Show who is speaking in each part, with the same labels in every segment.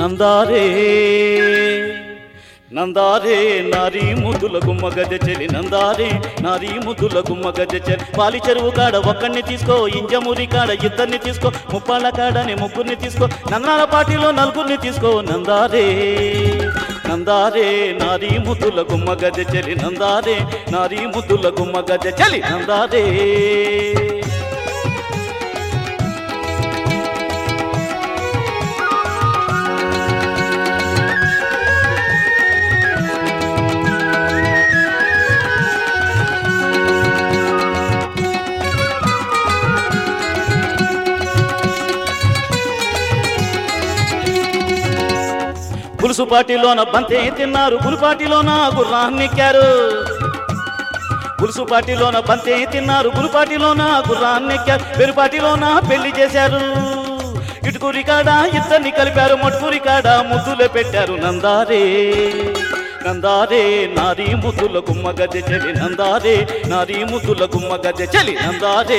Speaker 1: నందారే నందారే నారీ ముద్దుల గుమ్మ గద్దె చెలి నందారే నారీ ముద్దుల గుమ్మ గద్దె చెలి పాలి చెరువు కాడ ఒక్కడిని తీసుకో ఇంజమూరి కాడ ఇద్దరిని తీసుకో ముప్పాళ్ళ కాడని ముగ్గురిని తీసుకో నందనాల పార్టీలో నలుగురిని తీసుకో నందారే నందారే నారీ ముద్దుల గుమ్మ గద్దె చెలి నందారే నారీ ముద్దుల గుమ్మ గద్దె చెలి నందారే పులుసు పాటిలోన బంతే తిన్నారు పులిపాటిలోన గుర్రాన్నెక్కారు పులుసు పాటిలోన బంతే తిన్నారు పులిపాటిలోన గుర్రాన్నెక్కారు పెరుపాటిలోన పెళ్లి చేశారు ఇటుకూరి కాడ ఇద్దరిని కలిపారు మటుకూరి కాడ ముద్దులే పెట్టారు నందారే నందారే నారీ ముద్దుల గుమ్మ గద్దె చెలి నందారే నారీ ముద్దుల గుమ్మ గద్దె చెలి నందారే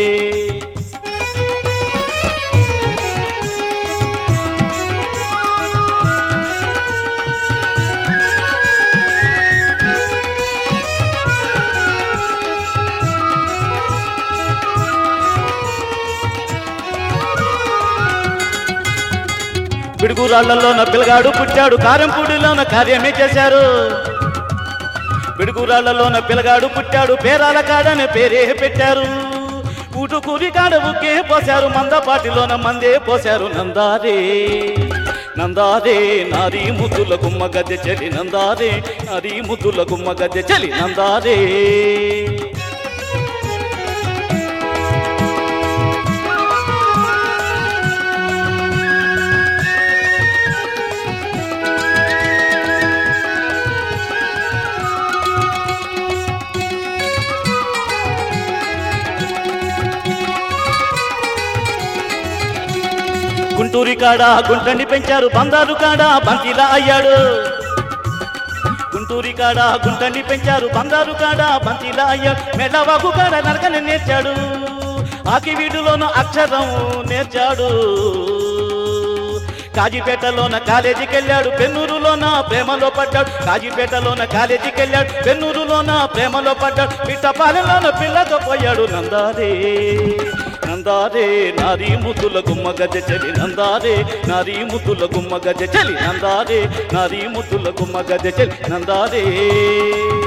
Speaker 1: పిడుగురాళ్లలోన పిల్లగాడు పుట్టాడు కారంపూడిలోన కార్యమే చేశారు పిడుగురాళ్లలోన పిల్లగాడు పుట్టాడు పేరాల కాడనే పేరే పెట్టారు ఊటుకూరి కాడ ఉక్కే పోశారు మందపాటిలోన మందే పోశారు నందారే నందారే నారీ ముద్దుల గుమ్మ గద్దె చెలి నందారే నారీ ముద్దుల గుమ్మ గద్దె చెలి నందారే గుంటూరి కాడ గుంటని పెంచారు బందారు కాడ బంతిలా అయ్యాడు గుంటూరి కాడ గుంటని పెంచారు బందారు కాడ బంతిలా అయ్యాడు మెల్లవాగు కాడ నరకని నేర్చాడు ఆకి వీడులోనూ అక్షరం నేర్చాడు కాజీపేటలోన కాలేజీకి వెళ్ళాడు పెన్నూరులోన ప్రేమలో పడ్డాడు కాజీపేటలోన కాలేజీకి వెళ్ళాడు పెన్నూరులోన ప్రేమలో పడ్డాడు పిట్టపాలెంలోన పిల్లతో పోయాడు నందారే నందారే నారీ ముద్దుల గుమ్మ గద్దె చెలి నందారే నారీ ముద్దుల గుమ్మ గద్దె చెలి నందారే నారీ ముద్దుల గుమ్మ గద్దె చెలి నందారే